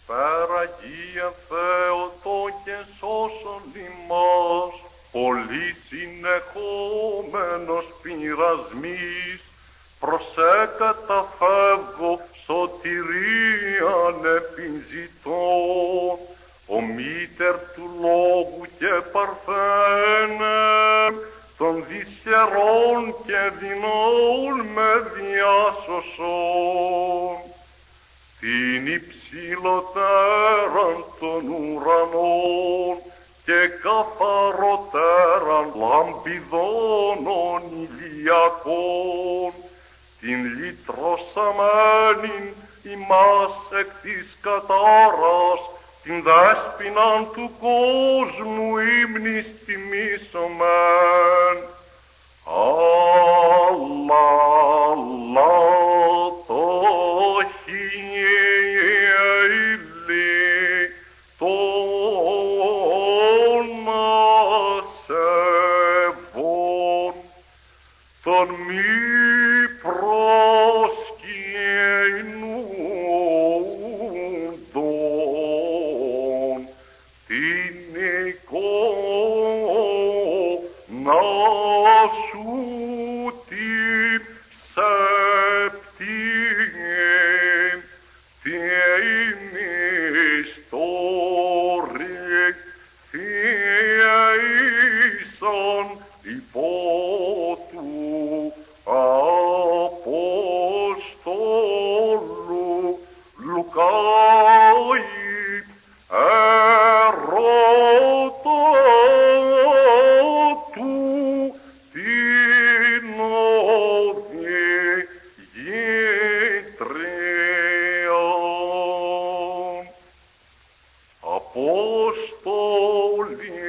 Παραγία Θεοτό και σώσον ημάς, πολύ συνεχόμενος πειρασμής, προσεκαταφεύγω σωτηρίαν επιζητών, ο μήτερ του λόγου και παρθένε, των δυσχερών και δεινών με διάσωσον. Την υψηλότεραν των ουρανών και καθαρότεραν λαμπιδώνων ηλιακών, την λυτρωσαμένην ημάς εκ της κατάρας, την δέσποιναν του κόσμου ύμνης τιμήσομεν. Το χείλη των ασεβών, των μη προσκυνούντων, την εικόνα σου την σεπτήν, την ιστορικ θείησαν υπό του Αποστόλου Λουκάη ερώτα του την οδηγήτρια. Απόστολοι